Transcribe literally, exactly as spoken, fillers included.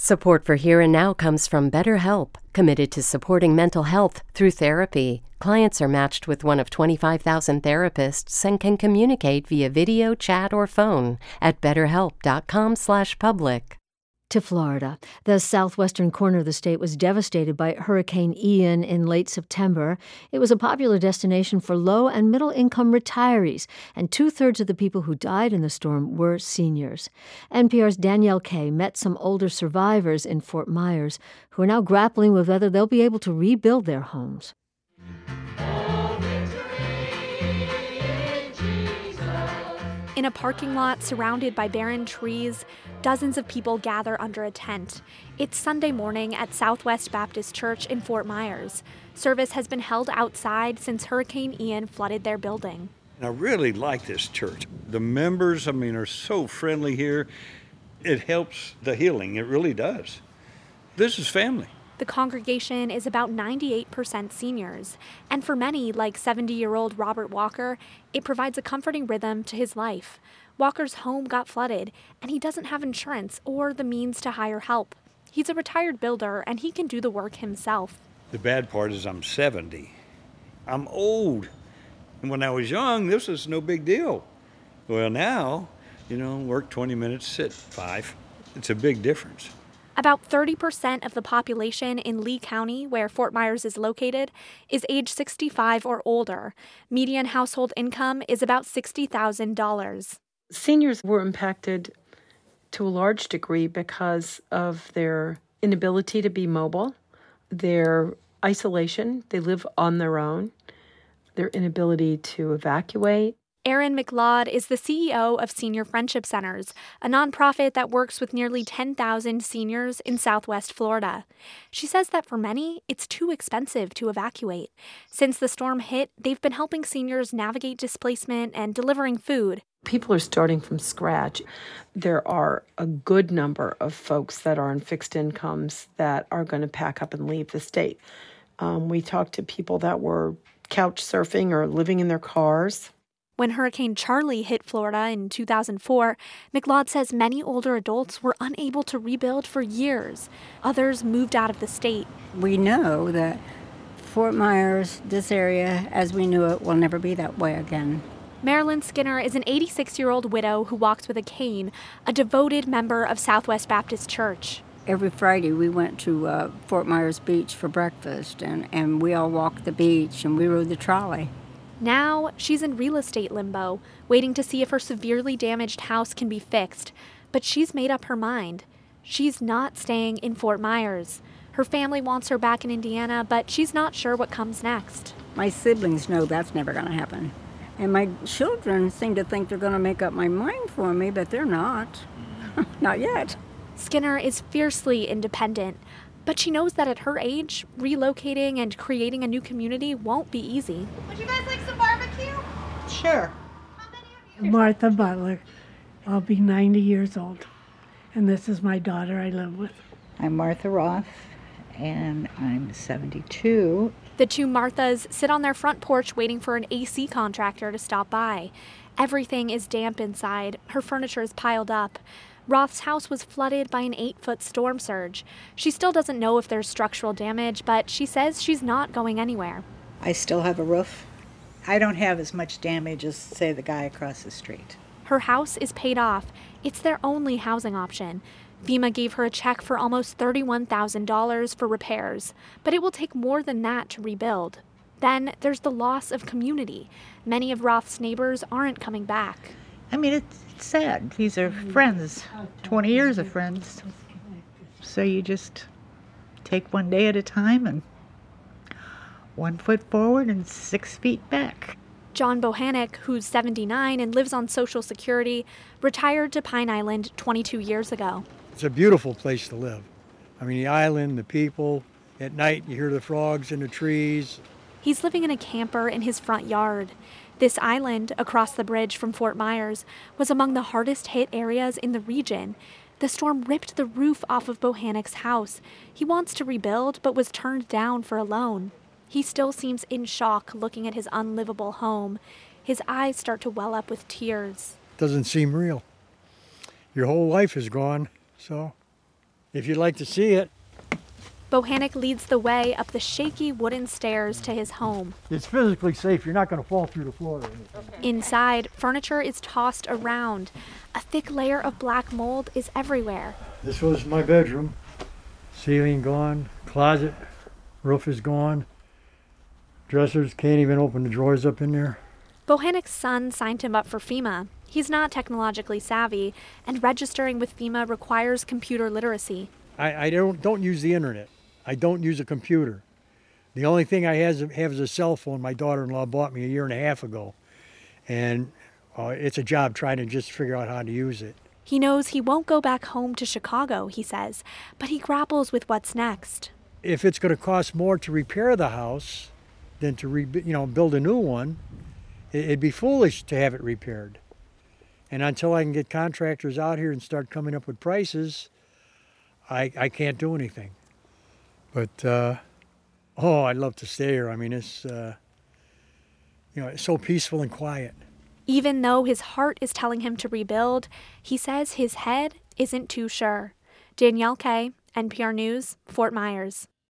Support for Here and Now comes from BetterHelp, committed to supporting mental health through therapy. Clients are matched with one of twenty-five thousand therapists and can communicate via video, chat, or phone at betterhelp.com slash public. To Florida. The southwestern corner of the state was devastated by Hurricane Ian in late September. It was a popular destination for low- and middle-income retirees, and two-thirds of the people who died in the storm were seniors. N P R's Danielle Kay met some older survivors in Fort Myers who are now grappling with whether they'll be able to rebuild their homes. In a parking lot surrounded by barren trees, dozens of people gather under a tent. It's Sunday morning at Southwest Baptist Church in Fort Myers. Service has been held outside since Hurricane Ian flooded their building. I really like this church. The members, I mean, are so friendly here. It helps the healing. It really does. This is family. The congregation is about ninety-eight percent seniors, and for many, like seventy-year-old Robert Walker, it provides a comforting rhythm to his life. Walker's home got flooded, and he doesn't have insurance or the means to hire help. He's a retired builder, and he can do the work himself. The bad part is I'm seventy. I'm old. And when I was young, this was no big deal. Well, now, you know, work twenty minutes, sit five. It's a big difference. About thirty percent of the population in Lee County, where Fort Myers is located, is age sixty-five or older. Median household income is about sixty thousand dollars. Seniors were impacted to a large degree because of their inability to be mobile, their isolation, they live on their own, their inability to evacuate. Erin McLeod is the C E O of Senior Friendship Centers, a nonprofit that works with nearly ten thousand seniors in Southwest Florida. She says that for many, it's too expensive to evacuate. Since the storm hit, they've been helping seniors navigate displacement and delivering food. People are starting from scratch. There are a good number of folks that are on fixed incomes that are going to pack up and leave the state. Um, we talked to people that were couch surfing or living in their cars. When Hurricane Charlie hit Florida in two thousand four, McLeod says many older adults were unable to rebuild for years. Others moved out of the state. We know that Fort Myers, this area, as we knew it, will never be that way again. Marilyn Skinner is an eighty-six-year-old widow who walks with a cane, a devoted member of Southwest Baptist Church. Every Friday we went to uh, Fort Myers Beach for breakfast, and, and we all walked the beach and we rode the trolley. Now, she's in real estate limbo, waiting to see if her severely damaged house can be fixed. But she's made up her mind. She's not staying in Fort Myers. Her family wants her back in Indiana, but she's not sure what comes next. My siblings know that's never going to happen. And my children seem to think they're going to make up my mind for me, but they're not. Not yet. Skinner is fiercely independent, but she knows that at her age, relocating and creating a new community won't be easy. Would you guys like some barbecue? Sure. How many of you? Martha Butler. I'll be ninety years old. And this is my daughter I live with. I'm Martha Roth, and I'm seventy-two. The two Marthas sit on their front porch waiting for an A C contractor to stop by. Everything is damp inside. Her furniture is piled up. Roth's house was flooded by an eight-foot storm surge. She still doesn't know if there's structural damage, but she says she's not going anywhere. I still have a roof. I don't have as much damage as, say, the guy across the street. Her house is paid off. It's their only housing option. FEMA gave her a check for almost thirty-one thousand dollars for repairs, but it will take more than that to rebuild. Then there's the loss of community. Many of Roth's neighbors aren't coming back. I mean, it's, it's sad. These are friends, twenty years of friends. So you just take one day at a time and one foot forward and six feet back. John Bohannick, who's seventy-nine and lives on Social Security, retired to Pine Island twenty-two years ago. It's a beautiful place to live. I mean, the island, the people. At night, you hear the frogs in the trees. He's living in a camper in his front yard. This island, across the bridge from Fort Myers, was among the hardest hit areas in the region. The storm ripped the roof off of Bohannick's house. He wants to rebuild, but was turned down for a loan. He still seems in shock looking at his unlivable home. His eyes start to well up with tears. Doesn't seem real. Your whole life is gone, so if you'd like to see it. Bohannock leads the way up the shaky wooden stairs to his home. It's physically safe. You're not going to fall through the floor or anything. Okay. Inside, furniture is tossed around. A thick layer of black mold is everywhere. This was my bedroom. Ceiling gone, closet, roof is gone. Dressers, can't even open the drawers up in there. Bohannock's son signed him up for FEMA. He's not technologically savvy, and registering with FEMA requires computer literacy. I, I don't don't use the internet. I don't use a computer. The only thing I has, have is a cell phone my daughter-in-law bought me a year and a half ago. And uh, it's a job trying to just figure out how to use it. He knows he won't go back home to Chicago, he says, but he grapples with what's next. If it's going to cost more to repair the house than to re- you know, build a new one, it'd be foolish to have it repaired. And until I can get contractors out here and start coming up with prices, I, I can't do anything. But, uh, oh, I'd love to stay here. I mean, it's, uh, you know, it's so peaceful and quiet. Even though his heart is telling him to rebuild, he says his head isn't too sure. Danielle Kay, N P R News, Fort Myers.